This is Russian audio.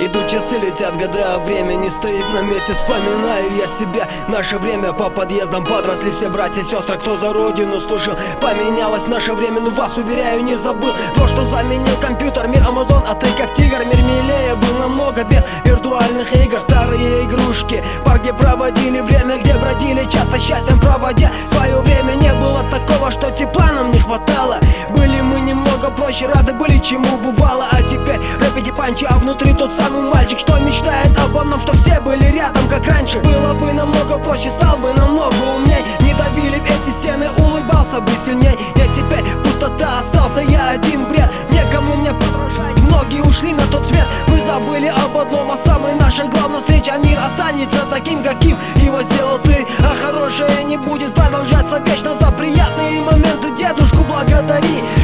Идут часы, летят года, а время не стоит на месте. Вспоминаю я себя, наше время по подъездам. Подросли все братья, сестры, кто за родину служил. Поменялось наше время, но вас, уверяю, не забыл. То, что заменил компьютер, мир Амазон, а ты как тигр. Мир милее был намного без виртуальных игр. Старые игрушки, парк, где проводили время, где бродили, часто счастьем проводя свое время. Не было такого, что тепла нам не хватало. Были мы немного проще, рады были, чему бывало. А теперь рэпите панчи, а внутри тот самый мальчик, что мечтает об одном, что все были рядом, как раньше. Было бы намного проще, стал бы намного умней. Не давили б эти стены, улыбался бы сильней. Нет, теперь пустота, остался я один бред. Некому мне подражать, многие ушли на тот свет. Мы забыли об одном, о самой нашей главной встрече. А мир останется таким, каким его сделал ты. А хорошее не будет продолжаться вечно. За приятные моменты дедушку благодари.